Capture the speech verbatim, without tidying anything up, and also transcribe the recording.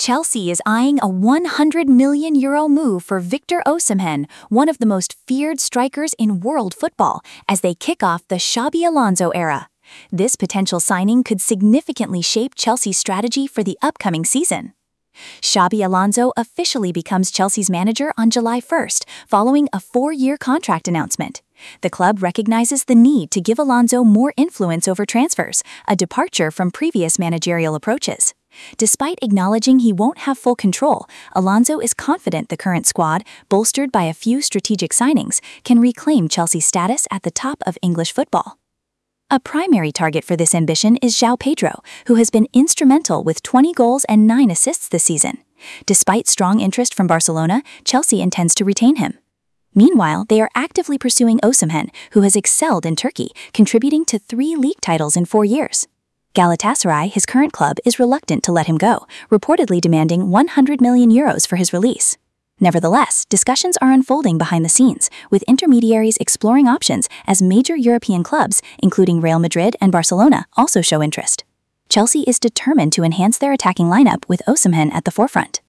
Chelsea is eyeing a one hundred million euro move for Victor Osimhen, one of the most feared strikers in world football, as they kick off the Xabi Alonso era. This potential signing could significantly shape Chelsea's strategy for the upcoming season. Xabi Alonso officially becomes Chelsea's manager on July first, following a four-year contract announcement. The club recognizes the need to give Alonso more influence over transfers, a departure from previous managerial approaches. Despite acknowledging he won't have full control, Alonso is confident the current squad, bolstered by a few strategic signings, can reclaim Chelsea's status at the top of English football. A primary target for this ambition is João Pedro, who has been instrumental with twenty goals and nine assists this season. Despite strong interest from Barcelona, Chelsea intends to retain him. Meanwhile, they are actively pursuing Osimhen, who has excelled in Turkey, contributing to three league titles in four years. Galatasaray, his current club, is reluctant to let him go, reportedly demanding one hundred million euros for his release. Nevertheless, discussions are unfolding behind the scenes, with intermediaries exploring options as major European clubs, including Real Madrid and Barcelona, also show interest. Chelsea is determined to enhance their attacking lineup with Osimhen at the forefront.